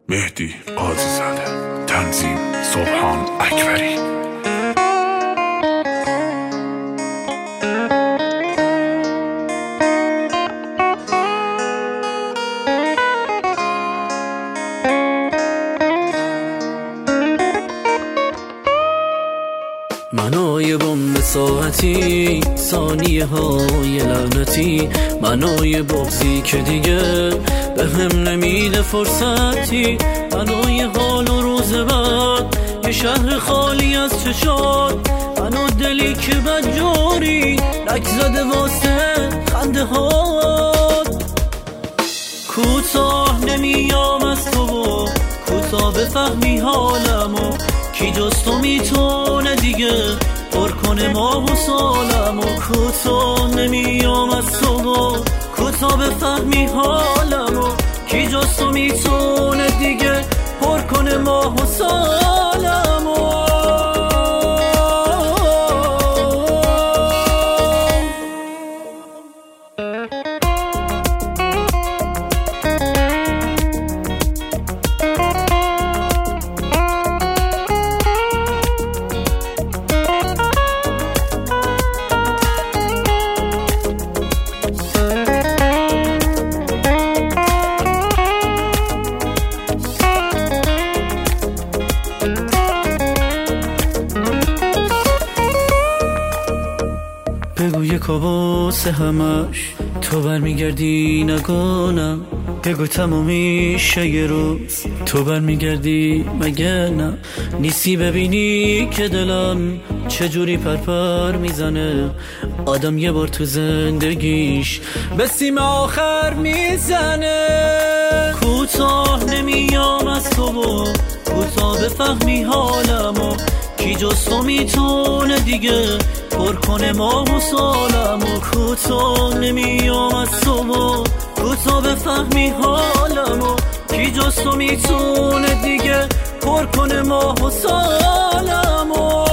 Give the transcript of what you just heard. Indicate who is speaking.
Speaker 1: مهدی قاضی زاده، تنظیم سبحان اکبری.
Speaker 2: منای بمب ساعتی، ثانیه های لعنتی، منای بغضی که دیگه به هم نمیده فرصتی، منای حال و روز بعد، یه شهر خالی از چشات، منو دلی که بدجوری لک زده واسه خنده هات. کوتاه نمیام از تو و کوتاه بفهمی حالمو، کی جز تو میتونه دیگه پر کنه ما و سالمو. کوتاه نمیام از تو و کوتاه بفهمی حالمو، کی جز تو میتونه دیگه پر کنه ما و سالمو. بگو یک واسه همش تو برمیگردی نگانم، بگو تمامیشه یه روز تو برمیگردی مگه نه؟ نیستی ببینی که دلم چجوری پرپر میزنه، آدم یه بار تو زندگیش به سیم آخر میزنه. کوتاه نمیام از تو و کوتاه بفهمی حالمو، کی جز تو میتونه دیگه پر کنه ما و سالمو. کوتاه نمیام از تو و کوتاه بفهمی حالمو، کی جز تو میتونه دیگه پر کنه ما و سالمو.